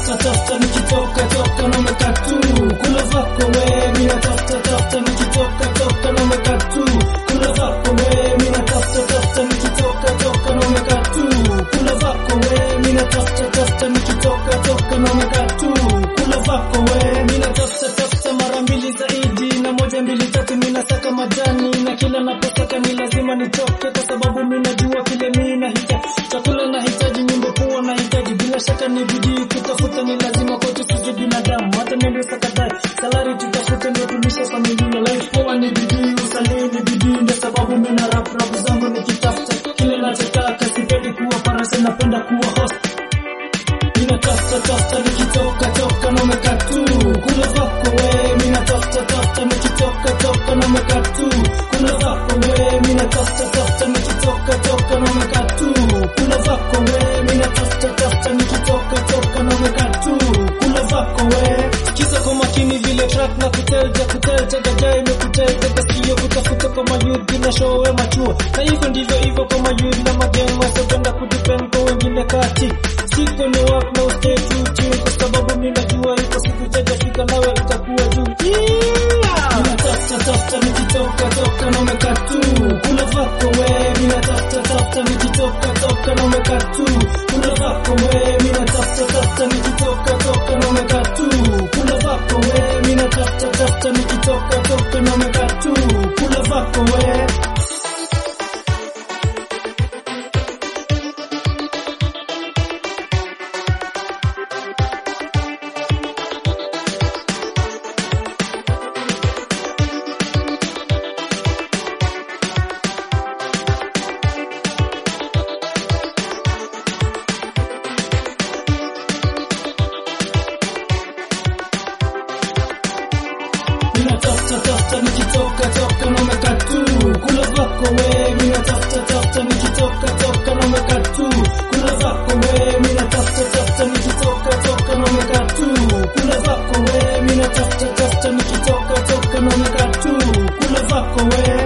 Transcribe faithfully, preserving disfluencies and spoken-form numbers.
tafuta tafuta nikitoka toka na mekatu kula vako we mina tafuta tafuta nikitoka toka na mekatu kula vako we mina tafuta tafuta nikitoka toka na mekatu kula vako we mina tafuta tafuta nikitoka toka na mekatu kula vako we mina tafuta tafuta mara mbili zaidi na moja mbili tatu mina saka majani na kila naposaka ni lazima nitoke kwa sababu mina jua kile mina hitaji chakula na hitaji nyumba kuwa na hitaji bila shaka ni bidii kutafuta ni lazima kwetu sisi binadamu hata nende sakadai salari tutafuta ndio tulishe familia life poa ni bidii usalii ni bidii ndio sababu mina rap rap zangu nikitafuta kile nachotaka sipendi kuwa parase napenda kuwa host mina tafuta tafuta nikitoka toka na mekatu kula vako we mina tafuta tafuta nikitoka toka na mekatu kula vako we mina tafuta tafuta nikitoka toka na mekatu kula vako we mina tafuta tafuta nikitoka toka na mekatu kula vako we sikiza kwa makini vile track na kutelja kutelja gajai mekutelja kasio kutafuta kwa mayouth bila show we machuo na hivyo ndivyo hivyo kwa mayouth na mageng wasopenda kudepend kwa wengine kati siku ni work na stay true to kwa sababu mimi najua iko siku itajafika nawe itakuwa juu yeah mina tafuta tafuta nikitoka toka na mekatu kula vako we mina tafuta tafuta nikitoka toka na mekatu kula vako we mina tafuta tafuta nikitoka toka na mekatu kula vako we mina tafuta tafuta nikitoka toka na mekatu kula vako we tafuta tafuta nikitoka toka na mekatu kula vako we mina tafuta tafuta nikitoka toka na mekatu kula vako we mina tafuta tafuta nikitoka toka na mekatu kula vako we mina tafuta tafuta nikitoka toka na mekatu kula vako we